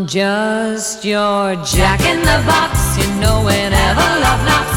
I'm just your jack in the box, you know, whenever love knocks.